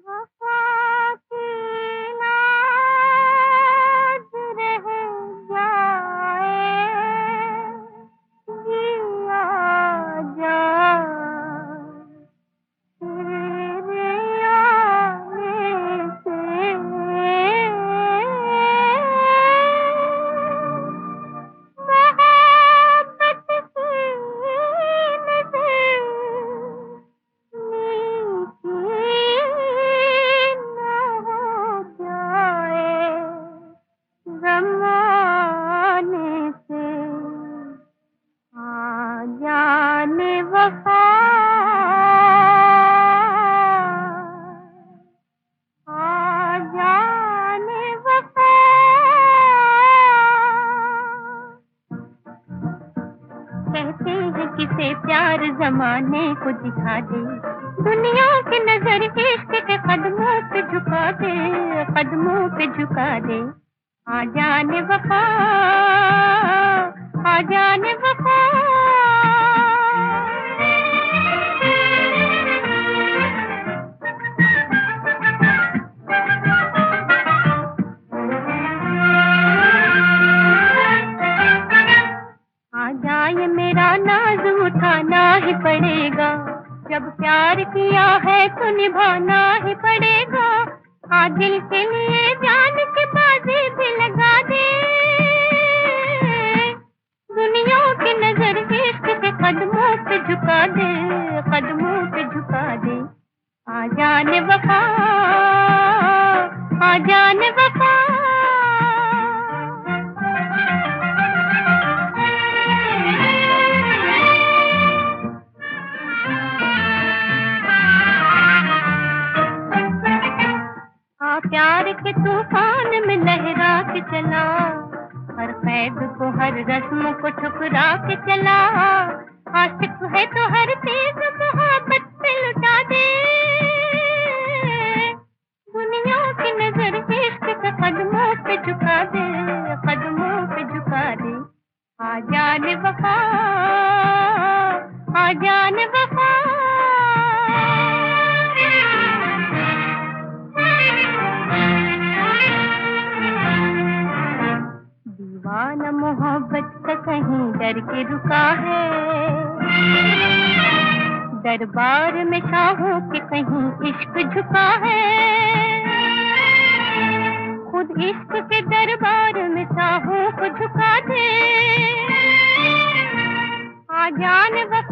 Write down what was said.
वफा की लाज रह जाए, जिया जाए तेरे आने से। मोहब्बत की नज़र मीठी न हो जाए, ज़माने से आ जाने वफा, आ जाने वफा। कहते हैं किसे प्यार जमाने को दिखा दे, दुनिया की नजर इश्क के कदमों पे झुका दे, कदमों पे झुका दे। आ जाने वफा, आ जाने वफा। आ जाए मेरा नाज उठाना ही पड़ेगा, जब प्यार किया है तो निभाना ही पड़ेगा। आ दिल के लिए जान की बाजी भी लगा दे, दुनिया की नजर इश्क के कदमों पे झुका दे, कदमों पे झुका दे। आ जाने वफा, आ जाने वफा। प्यार के तूफान में लहरा के चला, हर कैद को हर रस्म को ठुकरा के चला। आशिक है तो हर चीज मोहब्बत पे लुटा दे, दुनिया की नजर इश्क के कदमों पे झुका दे, कदमों पे झुका दे। आ जाने वफा, आ जाने वफा। दीवाना मोहब्बत का कहीं डर के रुका है, दरबार में शाहों के कहीं इश्क झुका है। खुद इश्क के दरबार में शाहों को झुका दे। आ जाने वफा।